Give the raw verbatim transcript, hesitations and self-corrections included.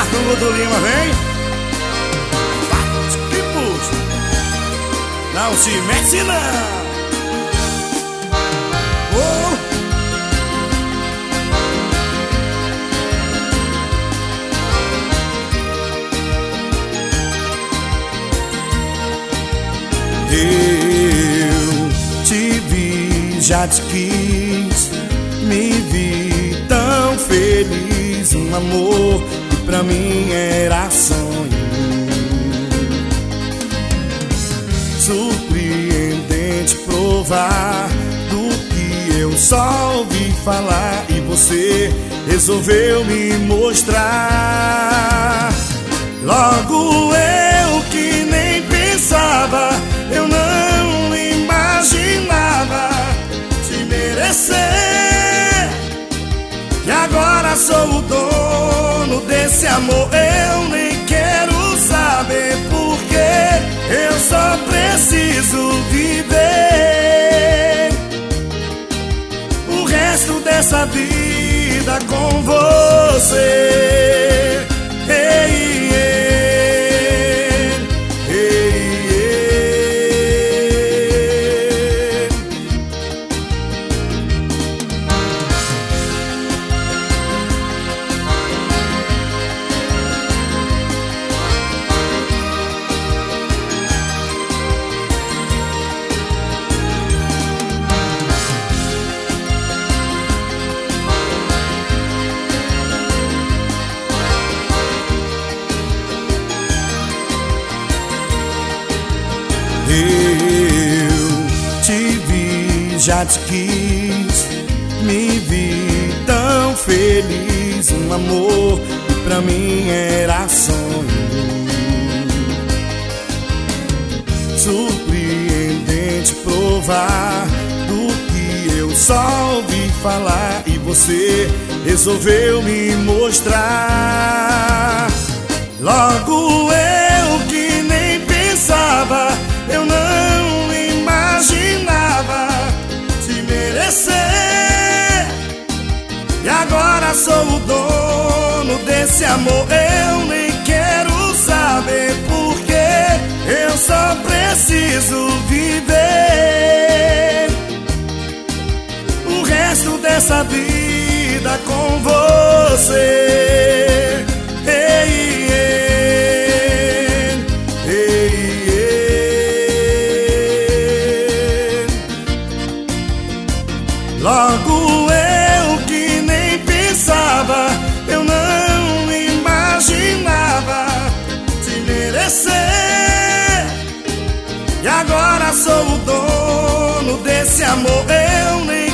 Marco Guto Lima, vem. Bate e puxa. Não se mete não. Oh. Eu te vi, já te quis, me vi tão feliz. Um amor que pra mim era sonho, surpreendente provar do que eu só ouvi falar. E você resolveu me mostrar. Logo eu que nem pensava, eu não imaginava te merecer. E agora sou o dono desse amor. Eu nem quero saber porque eu só preciso viver o resto dessa vida com você. Ei, ei. Eu te vi, já te quis, me vi tão feliz. Um amor que pra mim era sonho, surpreendente provar do que eu só ouvi falar. E você resolveu me mostrar. Logo eu que nem pensava, eu não imaginava te merecer. E agora sou o dono desse amor. Eu nem quero saber porque eu só preciso viver o resto dessa vida com você. Ei, ei, ei, ei. Logo eu que nem pensava, eu não imaginava te merecer. E agora sou o dono desse amor. Eu nem